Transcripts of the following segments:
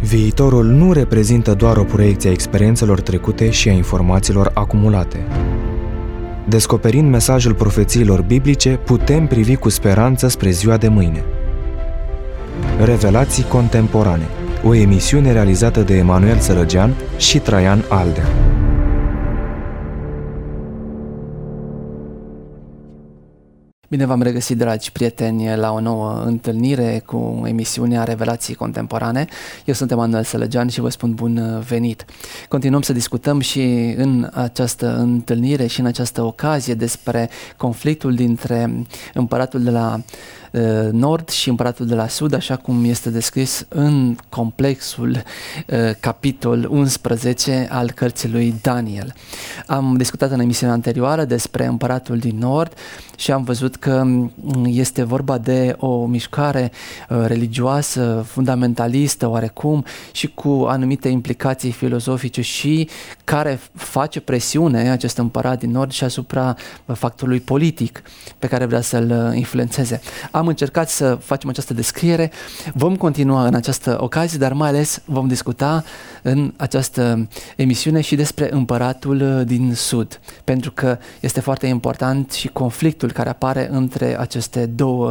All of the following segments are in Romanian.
Viitorul nu reprezintă doar o proiecție a experiențelor trecute și a informațiilor acumulate. Descoperind mesajul profețiilor biblice, putem privi cu speranță spre ziua de mâine. Revelații contemporane, o emisiune realizată de Emanuel Sărăgean și Traian Aldea. Bine v-am regăsit, dragi prieteni, la o nouă întâlnire cu emisiunea Revelații Contemporane. Eu sunt Emanuel Sărăgean și vă spun bun venit. Continuăm să discutăm și în această întâlnire și în această ocazie despre conflictul dintre împăratul de la nord și împăratul de la sud, așa cum este descris în complexul capitol 11 al cărții lui Daniel. Am discutat în emisiunea anterioară despre împăratul din nord și am văzut că este vorba de o mișcare religioasă, fundamentalistă oarecum și cu anumite implicații filozofice și care face presiune acest împărat din nord și asupra factorului politic pe care vrea să-l influențeze. Am încercat să facem această descriere, vom continua în această ocazie, dar mai ales vom discuta în această emisiune și despre împăratul din sud, pentru că este foarte important și conflictul care apare între aceste două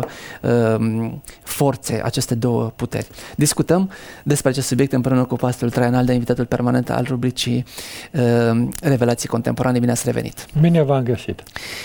forțe, aceste două puteri. Discutăm despre acest subiect împreună cu pastorul Traian Aldea, invitatul permanent al rubricii Revelații Contemporane. Bine ați revenit! Bine v-am găsit!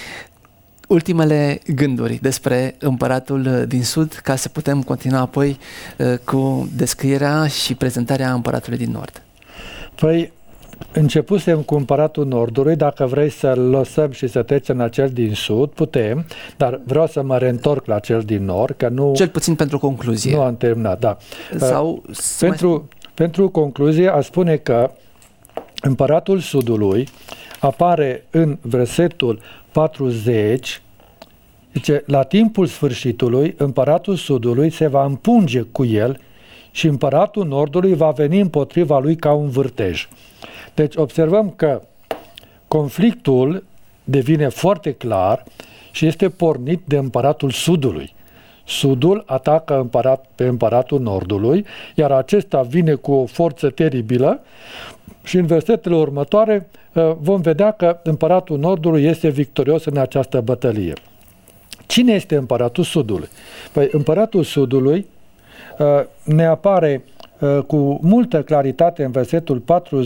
Ultimele gânduri despre împăratul din sud, ca să putem continua apoi cu descrierea și prezentarea împăratului din nord. Păi, începusem cu împăratul nordului, dacă vrei să-l lăsăm și să trecem la cel din sud, putem, dar vreau să mă reîntorc la cel din nord, că nu... Cel puțin pentru concluzie. Nu am terminat, da. Sau pentru concluzie, aș spune că împăratul sudului apare în versetul 40, zice, la timpul sfârșitului, împăratul sudului se va împunge cu el și împăratul nordului va veni împotriva lui ca un vârtej. Deci observăm că conflictul devine foarte clar și este pornit de împăratul sudului. Sudul atacă pe împăratul nordului, iar acesta vine cu o forță teribilă și în versetele următoare vom vedea că împăratul nordului este victorios în această bătălie. Cine este împăratul sudului? Păi împăratul sudului ne apare cu multă claritate în versetul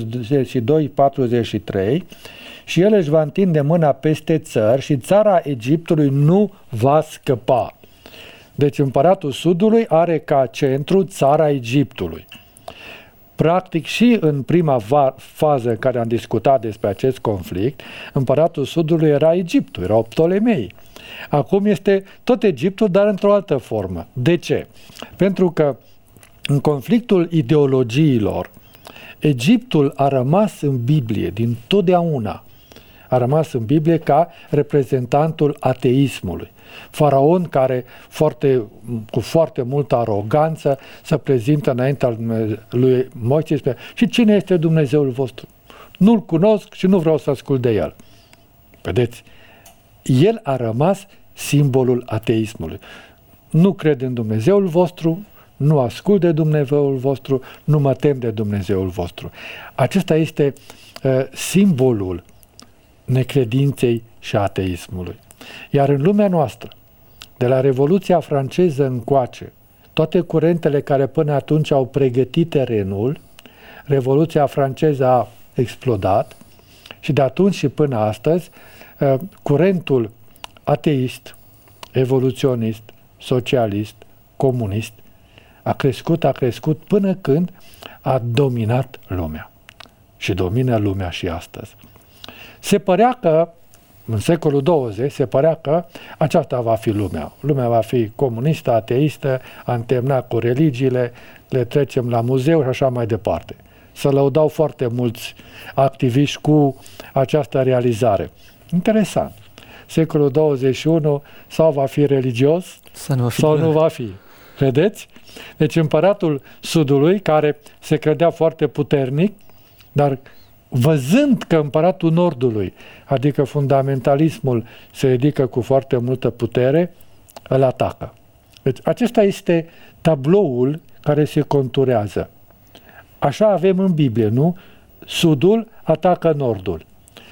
42-43 și el își va întinde mâna peste țări și țara Egiptului nu va scăpa. Deci împăratul sudului are ca centru țara Egiptului. Practic și în prima fază în care am discutat despre acest conflict, împăratul sudului era Egiptul, erau Ptolemei. Acum este tot Egiptul, dar într-o altă formă. De ce? Pentru că în conflictul ideologiilor, Egiptul a rămas în Biblie din totdeauna. A rămas în Biblie ca reprezentantul ateismului. Faraon care cu foarte multă aroganță se prezintă înaintea lui Moise și spune: și cine este Dumnezeul vostru? Nu-l cunosc și nu vreau să ascult de el. Vedeți? El a rămas simbolul ateismului. Nu cred în Dumnezeul vostru, nu ascult de Dumnezeul vostru, nu mă tem de Dumnezeul vostru. Acesta este simbolul necredinței și ateismului. Iar în lumea noastră, de la Revoluția franceză încoace, toate curentele care până atunci au pregătit terenul, Revoluția franceză a explodat și de atunci și până astăzi, curentul ateist, evoluționist, socialist, comunist, a crescut până când a dominat lumea. Și domină lumea și astăzi. Se părea că în secolul 20 se părea că aceasta va fi lumea. Lumea va fi comunistă, ateistă, am terminat cu religiile, le trecem la muzeu și așa mai departe. Se lăudau foarte mulți activiști cu această realizare. Interesant. Secolul 21 sau va fi religios sau nu va fi. Vedeți? Deci împăratul sudului, care se credea foarte puternic, dar văzând că împăratul nordului, adică fundamentalismul, se ridică cu foarte multă putere, îl atacă. Deci acesta este tabloul care se conturează. Așa avem în Biblie, nu? Sudul atacă nordul.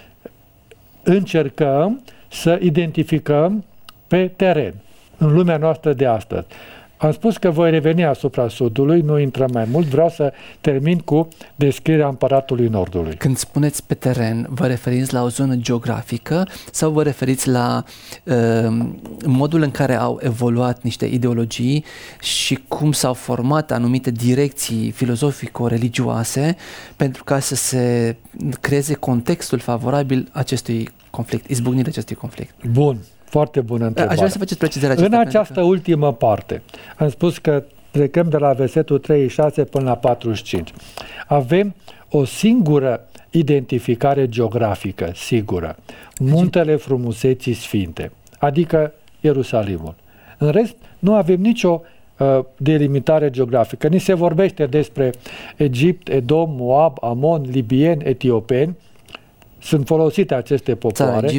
Încercăm să identificăm pe teren, în lumea noastră de astăzi. Am spus că voi reveni asupra Sudului, nu intrăm mai mult, vreau să termin cu descrierea Împăratului Nordului. Când spuneți pe teren, vă referiți la o zonă geografică sau vă referiți la modul în care au evoluat niște ideologii și cum s-au format anumite direcții filozofico-religioase pentru ca să se creeze contextul favorabil acestui conflict, izbucnirea acestui conflict? Bun. Foarte bună întrebare. Aș vrea să faceți precizarea aceasta. În această ultimă parte, am spus că trecăm de la versetul 36 până la 45. Avem o singură identificare geografică, sigură. Muntele Frumuseții Sfinte, adică Ierusalimul. În rest, nu avem nicio delimitare geografică. Ni se vorbește despre Egipt, Edom, Moab, Amon, libieni, etiopeni. Sunt folosite aceste popoare,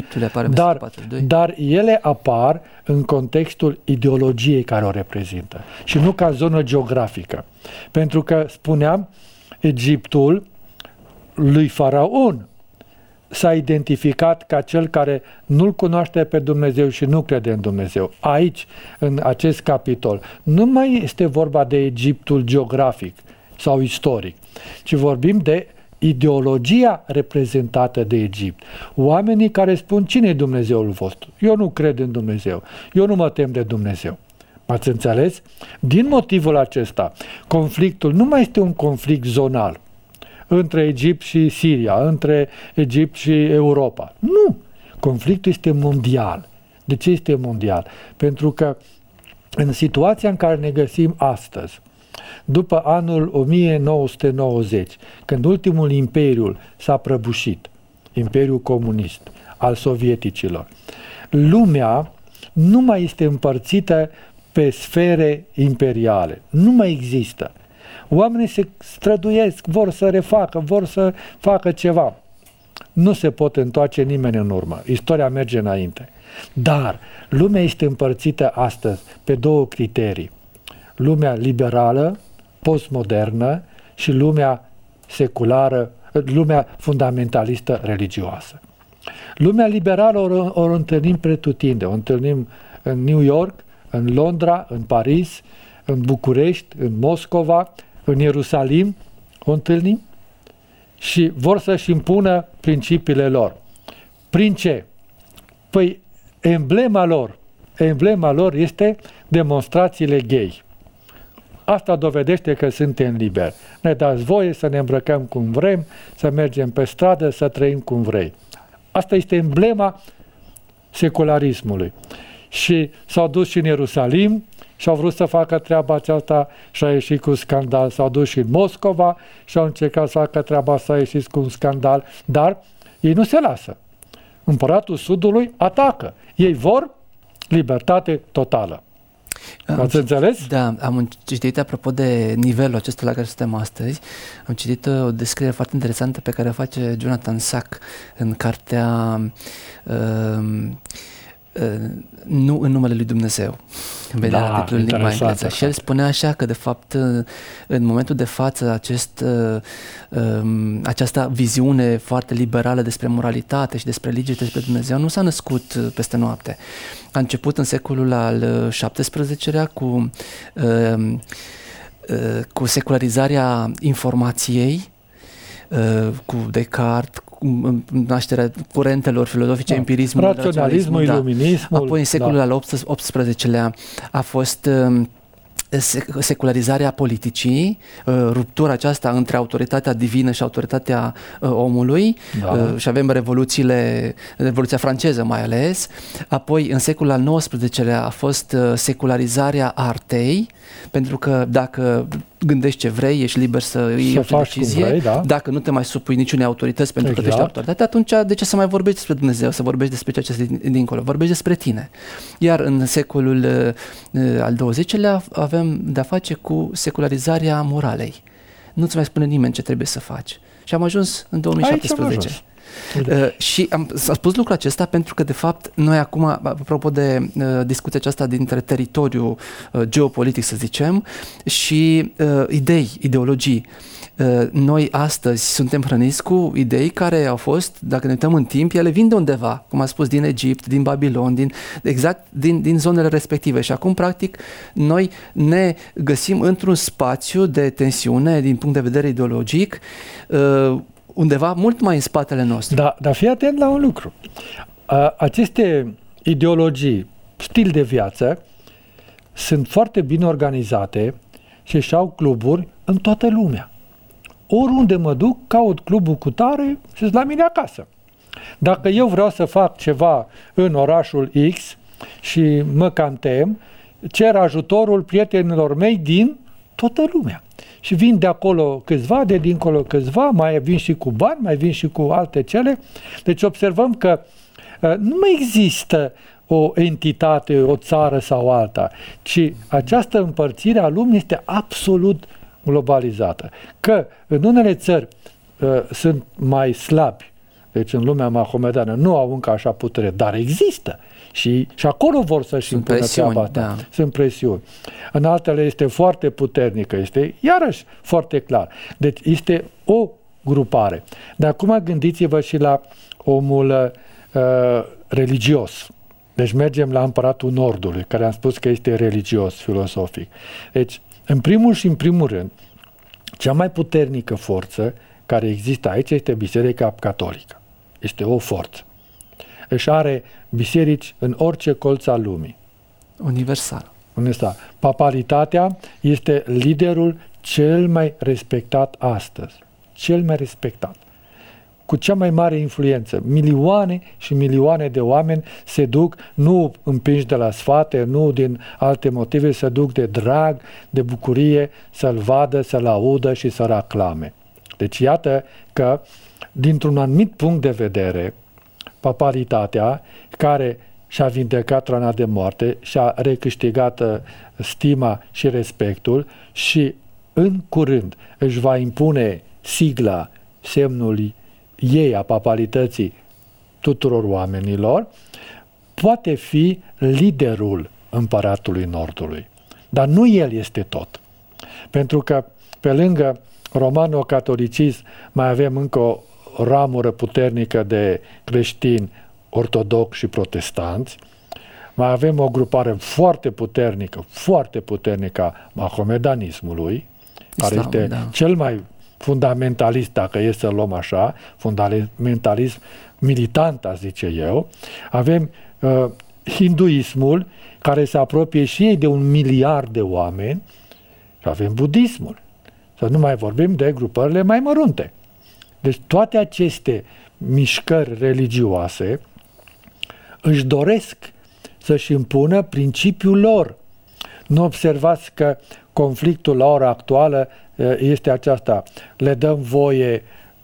dar ele apar în contextul ideologiei care o reprezintă și nu ca zonă geografică. Pentru că, spuneam, Egiptul lui Faraon s-a identificat ca cel care nu-L cunoaște pe Dumnezeu și nu crede în Dumnezeu. Aici, în acest capitol, nu mai este vorba de Egiptul geografic sau istoric, ci vorbim de ideologia reprezentată de Egipt. Oamenii care spun: cine e Dumnezeul vostru? Eu nu cred în Dumnezeu. Eu nu mă tem de Dumnezeu. M-ați înțeles? Din motivul acesta, conflictul nu mai este un conflict zonal între Egipt și Siria, între Egipt și Europa. Nu! Conflictul este mondial. De ce este mondial? Pentru că în situația în care ne găsim astăzi, după anul 1990, când ultimul imperiu s-a prăbușit, Imperiul Comunist al sovieticilor, lumea nu mai este împărțită pe sfere imperiale. Nu mai există. Oamenii se străduiesc, vor să refacă, vor să facă ceva. Nu se pot întoarce nimeni în urmă. Istoria merge înainte. Dar lumea este împărțită astăzi pe două criterii. Lumea liberală, postmodernă și lumea seculară, lumea fundamentalistă religioasă. Lumea liberală o întâlnim pretutinde, o întâlnim în New York, în Londra, în Paris, în București, în Moscova, în Ierusalim, o întâlnim și vor să-și impună principiile lor. Prin ce? Păi emblema lor este demonstrațiile gay. Asta dovedește că suntem liberi. Ne dați voie să ne îmbrăcăm cum vrem, să mergem pe stradă, să trăim cum vrei. Asta este emblema secularismului. Și s-au dus și în Ierusalim și au vrut să facă treaba aceasta și a ieșit cu scandal. S-au dus și în Moscova și au încercat să facă treaba asta, a ieșit cu un scandal. Dar ei nu se lasă. Împăratul Sudului atacă. Ei vor libertate totală. Ați înțeles? Da, am citit, apropo de nivelul acesta la care suntem astăzi, am citit o descriere foarte interesantă pe care o face Jonathan Sacks în cartea Nu în numele lui Dumnezeu. Vedea titlul în limba engleză. Și el spunea așa că, de fapt, în momentul de față, această viziune foarte liberală despre moralitate și despre religie, despre Dumnezeu, nu s-a născut peste noapte. A început în secolul al XVII-lea cu secularizarea informației, cu Descartes, cu nașterea curentelor filozofice, empirismul, raționalismul, iluminismul. Apoi în secolul al XVIII-lea a fost secularizarea politicii, ruptura aceasta între autoritatea divină și autoritatea omului, și avem Revoluția franceză mai ales. Apoi în secolul al XIX-lea a fost secularizarea artei, pentru că dacă gândești ce vrei, ești liber să iei o decizie, vrei, da. Dacă nu te mai supui niciunei autorități pentru că tu ești autoritate, atunci de ce să mai vorbești despre Dumnezeu, să vorbești despre ceea ce este dincolo, vorbești despre tine. Iar în secolul al XX-lea avem de-a face cu secularizarea moralei. Nu-ți mai spune nimeni ce trebuie să faci. Și am ajuns în 2017. Și am spus lucrul acesta pentru că, de fapt, noi acum, apropo de discuția aceasta dintre teritoriu geopolitic, să zicem, și ideologii, noi astăzi suntem hrăniți cu idei care au fost, dacă ne uităm în timp, ele vin de undeva, cum a spus, din Egipt, din Babilon, din zonele respective. Și acum, practic, noi ne găsim într-un spațiu de tensiune din punct de vedere ideologic, undeva mult mai în spatele nostru. Da, dar fii atent la un lucru. Aceste ideologii, stil de viață, sunt foarte bine organizate și și-au cluburi în toată lumea. Oriunde mă duc, caut clubul cu tare și sunt la mine acasă. Dacă eu vreau să fac ceva în orașul X și mă cam tem, cer ajutorul prietenilor mei din toată lumea. Și vin de acolo câțiva, de dincolo câțiva, mai vin și cu bani, mai vin și cu alte cele. Deci observăm că nu mai există o entitate, o țară sau alta, ci această împărțire a lumii este absolut globalizată. Că în unele țări sunt mai slabi, deci în lumea mahomedană nu au încă așa putere, dar există. Și acolo vor să-și impună treaba asta. Da. Sunt presiuni. În altele este foarte puternică, este iarăși foarte clar. Deci este o grupare. Dar acum gândiți-vă și la omul religios. Deci mergem la împăratul Nordului, care am spus că este religios, filosofic. Deci, în primul și în primul rând, cea mai puternică forță care există aici este Biserica Catolică. Este o forță. Își are biserici în orice colț al lumii. Universal. Papalitatea este liderul cel mai respectat astăzi. Cel mai respectat. Cu cea mai mare influență. Milioane și milioane de oameni se duc, nu împinși de la sfate, nu din alte motive, se duc de drag, de bucurie, să-l vadă, să-l audă și să-l aclame. Deci iată că, dintr-un anumit punct de vedere, papalitatea, care și-a vindecat rana de moarte, și-a recâștigat stima și respectul și în curând își va impune sigla, semnul ei a papalității tuturor oamenilor, poate fi liderul împăratului Nordului. Dar nu el este tot. Pentru că pe lângă romano-catolicism mai avem încă o ramură puternică de creștini ortodoxi și protestanți, mai avem o grupare foarte puternică a mahomedanismului, care este cel mai fundamentalist, dacă e să luăm așa, fundamentalism militant, aș zice eu. Avem hinduismul, care se apropie și ei de 1 miliard de oameni, și avem budismul. Să nu mai vorbim de grupările mai mărunte. Deci toate aceste mișcări religioase își doresc să-și impună principiul lor. Nu observați că conflictul la ora actuală este aceasta. Le dăm voie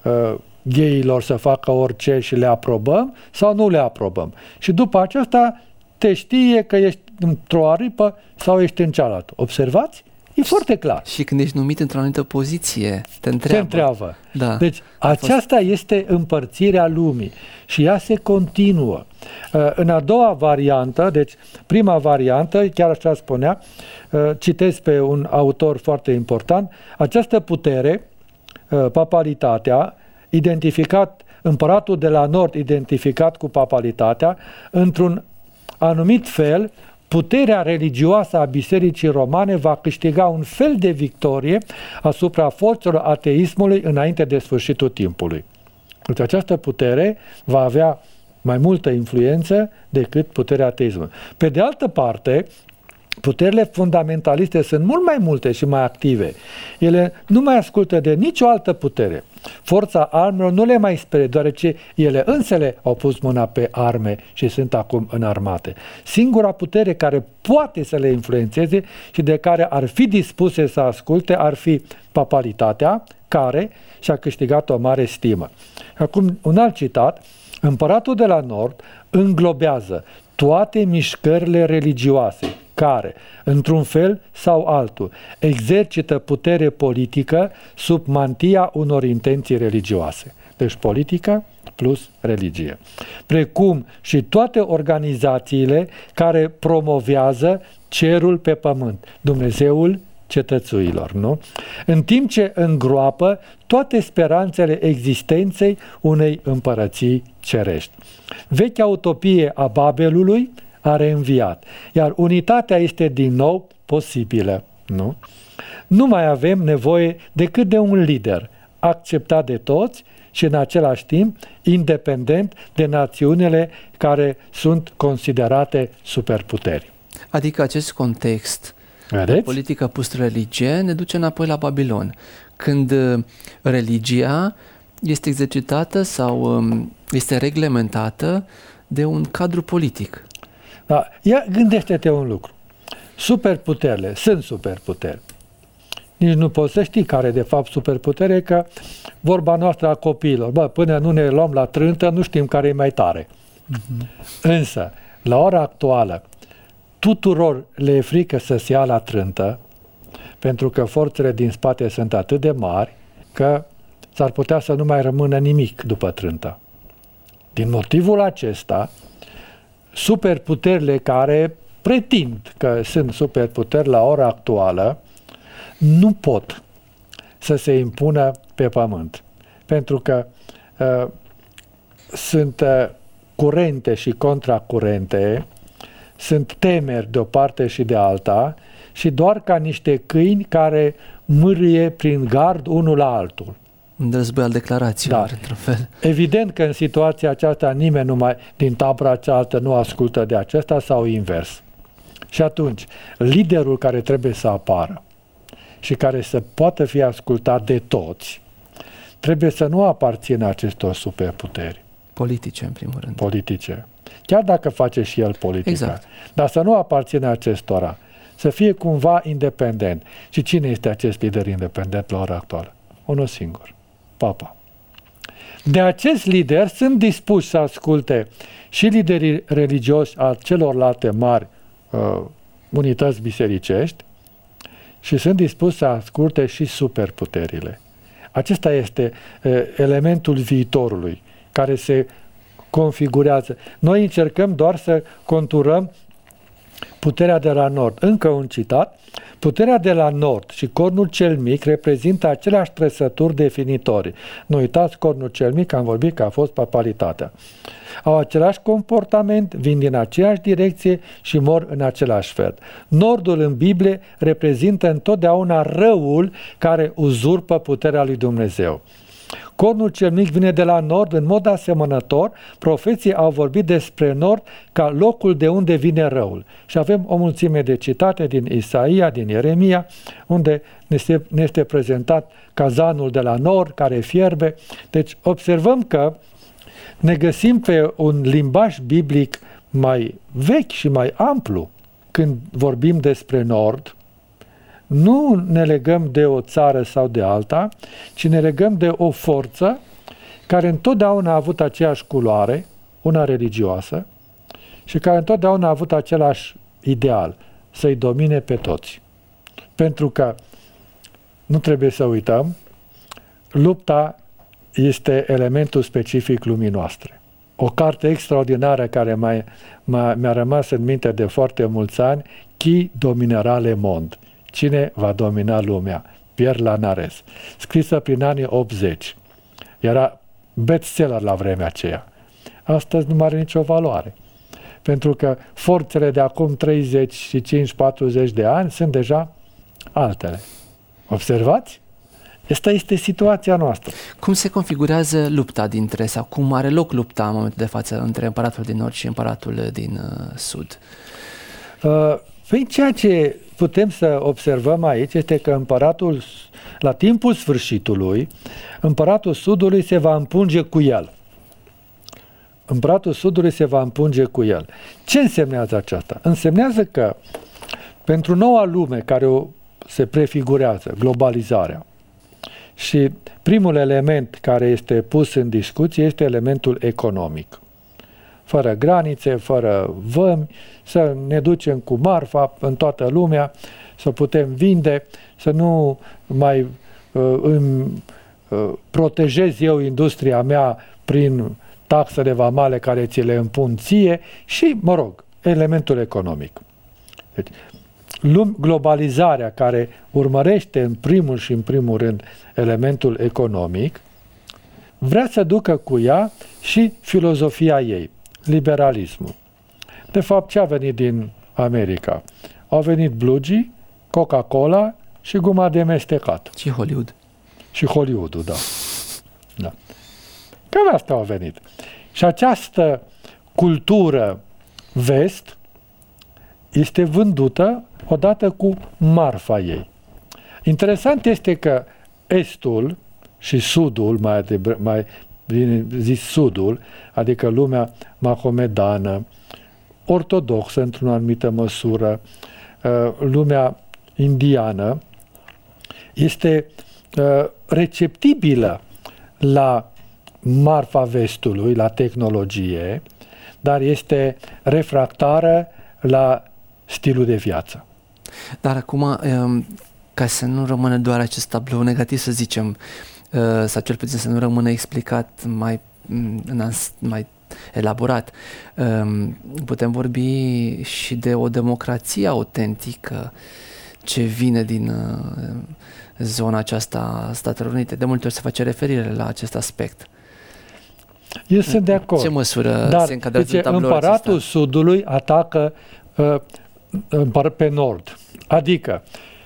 gayilor să facă orice și le aprobăm sau nu le aprobăm. Și după aceasta te știe că ești într-o aripă sau ești în cealaltă. Observați? E foarte clar. Și când ești numit într-o anumită poziție, te întreabă. Da. Deci aceasta este împărțirea lumii și ea se continuă. În a doua variantă, deci prima variantă, chiar așa spunea, citesc pe un autor foarte important, această putere, papalitatea, identificat, împăratul de la nord identificat cu papalitatea, într-un anumit fel, puterea religioasă a Bisericii Romane va câștiga un fel de victorie asupra forțelor ateismului înainte de sfârșitul timpului. Deci această putere va avea mai multă influență decât puterea ateismului. Pe de altă parte, puterile fundamentaliste sunt mult mai multe și mai active. Ele nu mai ascultă de nicio altă putere. Forța armelor nu le mai sperie, deoarece ele însele au pus mâna pe arme și sunt acum înarmate. Singura putere care poate să le influențeze și de care ar fi dispuse să asculte ar fi papalitatea, care și-a câștigat o mare stimă. Acum, un alt citat: împăratul de la nord înglobează toate mișcările religioase care, într-un fel sau altul, exercită putere politică sub mantia unor intenții religioase. Deci politică plus religie. Precum și toate organizațiile care promovează cerul pe pământ, Dumnezeul cetățuilor, nu? În timp ce îngroapă toate speranțele existenței unei împărății cerești. Vechea utopie a Babelului a reînviat, iar unitatea este din nou posibilă, nu? Nu mai avem nevoie decât de un lider acceptat de toți și în același timp independent de națiunile care sunt considerate superputeri. Adică acest context, vedeți? Politica plus religie, ne duce înapoi la Babilon, când religia este exercitată sau este reglementată de un cadru politic. Da, ia gândește-te un lucru. Superputerile sunt superputeri. Nici nu poți să știi care de fapt superputere, că vorba noastră a copiilor, până nu ne luăm la trântă, nu știm care e mai tare. Însă, la ora actuală, tuturor le e frică să se ia la trântă, pentru că forțele din spate sunt atât de mari, că s-ar putea să nu mai rămână nimic după trântă. Din motivul acesta, superputerile care pretind că sunt superputeri la ora actuală, nu pot să se impună pe pământ. Pentru că sunt curente și contracurente, sunt temeri de o parte și de alta și doar ca niște câini care mârie prin gard unul la altul. Un război al declarațiilor, într-un fel. Evident că în situația aceasta nimeni din tabăra cealaltă nu ascultă de acesta sau invers. Și atunci, liderul care trebuie să apară și care să poată fi ascultat de toți, trebuie să nu aparțină acestor superputeri. Politice, în primul rând. Politice. Chiar dacă face și el politica. Exact. Dar să nu aparțină acestora. Să fie cumva independent. Și cine este acest lider independent la ora actuală? Unul singur. Papa. De acest lider sunt dispuși să asculte și liderii religioși a celorlalte mari unități bisericești și sunt dispuși să asculte și superputerile. Acesta este elementul viitorului care se configurează. Noi încercăm doar să conturăm puterea de la nord. Încă un citat. Puterea de la nord și cornul cel mic reprezintă aceleași trăsături definitorii. Nu uitați, cornul cel mic, am vorbit că a fost papalitatea. Au același comportament, vin din aceeași direcție și mor în același fel. Nordul în Biblie reprezintă întotdeauna răul care uzurpă puterea lui Dumnezeu. Cornul cel mic vine de la nord în mod asemănător. Profeții au vorbit despre nord ca locul de unde vine răul. Și avem o mulțime de citate din Isaia, din Ieremia, unde ne este prezentat cazanul de la nord care fierbe. Deci observăm că ne găsim pe un limbaj biblic mai vechi și mai amplu când vorbim despre nord. Nu ne legăm de o țară sau de alta, ci ne legăm de o forță care întotdeauna a avut aceeași culoare, una religioasă, și care întotdeauna a avut același ideal, să-i domine pe toți. Pentru că, nu trebuie să uităm, lupta este elementul specific lumii noastre. O carte extraordinară care mi-a rămas în minte de foarte mulți ani, Qui dominera le monde? Cine va domina lumea? Pierre Lanares. Scrisă prin anii 80. Era bestseller la vremea aceea. Astăzi nu mai are nicio valoare. Pentru că forțele de acum 35-40 de ani sunt deja altele. Observați? Asta este situația noastră. Cum se configurează lupta dintre, sau cum are loc lupta în momentul de față între împăratul din nord și împăratul din sud? Păi ceea ce putem să observăm aici este că împăratul, la timpul sfârșitului, împăratul sudului se va împunge cu el. Împăratul sudului se va împunge cu el. Ce însemnează aceasta? Însemnează că pentru noua lume care se prefigurează, globalizarea, și primul element care este pus în discuție este elementul economic. Fără granițe, fără vămi, să ne ducem cu marfa în toată lumea, să putem vinde, să nu mai protejez eu industria mea prin taxele vamale care ți le impun ție și, mă rog, elementul economic. Deci, globalizarea care urmărește în primul rând elementul economic, vrea să ducă cu ea și filozofia ei, liberalismul. De fapt, ce a venit din America? Au venit blugii, Coca-Cola și guma de mestecat. Și Hollywood. Și Hollywood-ul, da. Cam asta au venit. Și această cultură vest este vândută odată cu marfa ei. Interesant este că estul și sudul, mai bine zis sudul, adică lumea mahomedană, ortodoxă într-o anumită măsură, lumea indiană, este receptibilă la marfa vestului, la tehnologie, dar este refractară la stilul de viață. Dar acum, ca să nu rămână doar acest tablou negativ, să zicem, sau cel puțin să nu rămână explicat mai elaborat, putem vorbi și de o democrație autentică ce vine din zona aceasta a Statelor Unite. De multe ori se face referire la acest aspect. Eu sunt de acord. Ce măsură se încadrează în tabloul împăratul acesta? Sudului atacă pe nord. Adică,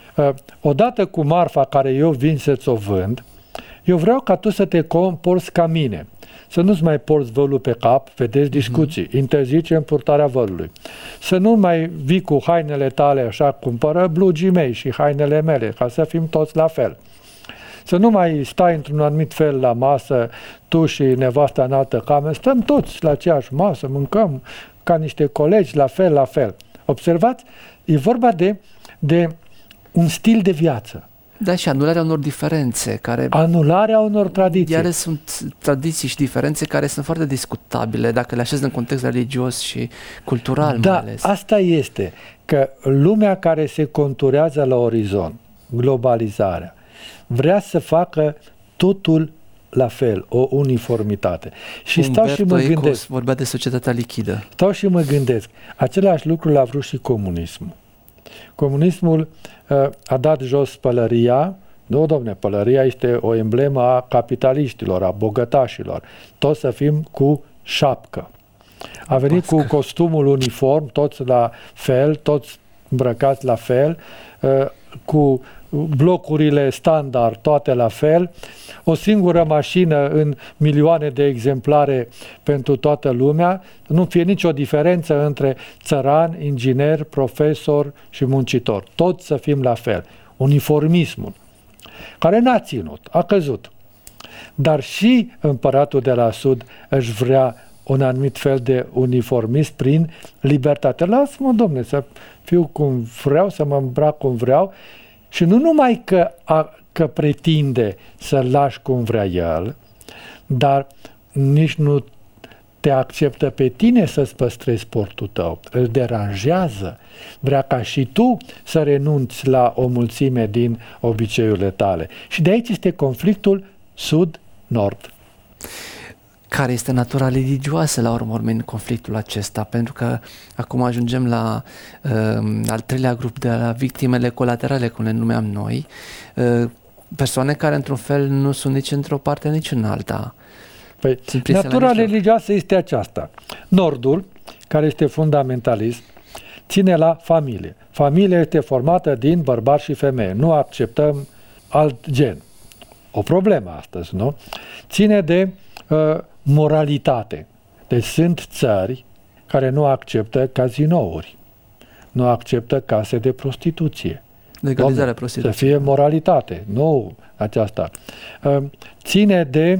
odată cu marfa care eu vin să-ți o vând, eu vreau ca tu să te comporți ca mine. Să nu-ți mai porți vălul pe cap, vedeți discuții, interzicem purtarea vălului. Să nu mai vii cu hainele tale așa, cumpără blugii mei și hainele mele, ca să fim toți la fel. Să nu mai stai într-un anumit fel la masă, tu și nevasta în altă cameră, stăm toți la aceeași masă, mâncăm ca niște colegi, la fel. Observați? E vorba de un stil de viață. Da, și anularea unor diferențe. Anularea unor tradiții. Iar sunt tradiții și diferențe care sunt foarte discutabile dacă le așezi în context religios și cultural mai ales. Da, asta este, că lumea care se conturează la orizont, globalizarea, vrea să facă totul la fel, o uniformitate. Și stau și mă gândesc. Vorbea de societatea lichidă. Stau și mă gândesc. Același lucru l-a vrut și comunismul. Comunismul a dat jos pălăria. Nu, domne, pălăria este o emblemă a capitaliștilor, a bogătașilor. Toți să fim cu șapcă. A venit cu costumul uniform, toți la fel, toți îmbrăcați la fel, cu blocurile standard, toate la fel, o singură mașină în milioane de exemplare pentru toată lumea, nu fie nicio diferență între țăran, inginer, profesor și muncitor. Toți să fim la fel. Uniformismul, care n-a ținut, a căzut. Dar și împăratul de la Sud își vrea un anumit fel de uniformism prin libertate. Lasă-mă, domne, să fiu cum vreau, să mă îmbrac cum vreau. Și nu numai că pretinde să-l lași cum vrea el, dar nici nu te acceptă pe tine să-ți păstrezi portul tău. Îl deranjează. Vrea ca și tu să renunți la o mulțime din obiceiurile tale. Și de aici este conflictul sud-nord. Care este natura religioasă la urmă în conflictul acesta? Pentru că acum ajungem la al treilea grup de la victimele colaterale, cum le numeam noi, persoane care într-un fel nu sunt nici într-o parte, nici în alta. Păi, natura religioasă este aceasta. Nordul, care este fundamentalist, ține la familie. Familia este formată din bărbați și femei. Nu acceptăm alt gen. O problemă astăzi, nu? Ține de moralitate. Deci sunt țări care nu acceptă cazinouri, nu acceptă case de prostituție. Legalizarea prostituției. Să fie moralitate, nu aceasta. Ține de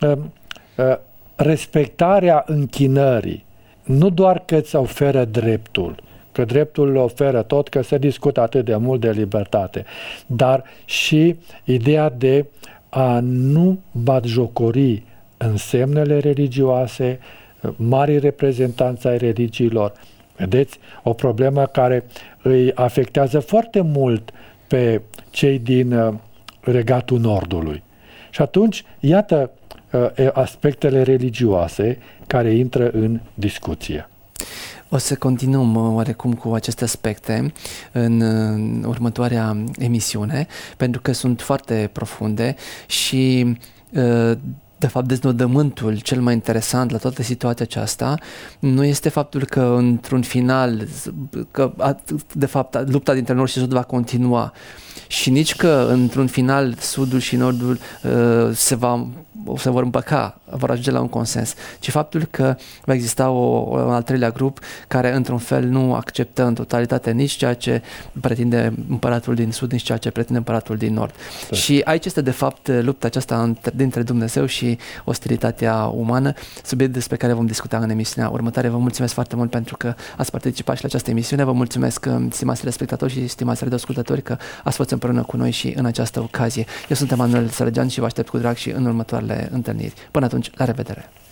respectarea închinării. Nu doar că îți oferă dreptul, că dreptul îl oferă tot, că se discută atât de mult de libertate, dar și ideea de a nu batjocori însemnele religioase, mari reprezentanți ai religiilor. Vedeți? O problemă care îi afectează foarte mult pe cei din Regatul Nordului. Și atunci, iată aspectele religioase care intră în discuție. O să continuăm oarecum cu aceste aspecte în următoarea emisiune, pentru că sunt foarte profunde și de fapt, deznodământul cel mai interesant la toată situația aceasta nu este faptul că într-un final, că de fapt lupta dintre nord și sud va continua și nici că într-un final sudul și nordul se vor împăca, vor ajunge la un consens, ci faptul că va exista un al treilea grup care într-un fel nu acceptă în totalitate nici ceea ce pretinde împăratul din sud, nici ceea ce pretinde împăratul din nord. Și aici este de fapt lupta aceasta dintre Dumnezeu și ostilitatea umană, subiect despre care vom discuta în emisiunea următoare. Vă mulțumesc foarte mult pentru că ați participat și la această emisiune. Vă mulțumesc, stimați telespectatori și stimați radioascultători, că ați fost împreună cu noi și în această ocazie. Eu sunt Emanuel Sărăgean și vă aștept cu drag și în următoarele întâlniri. Până atunci, la revedere!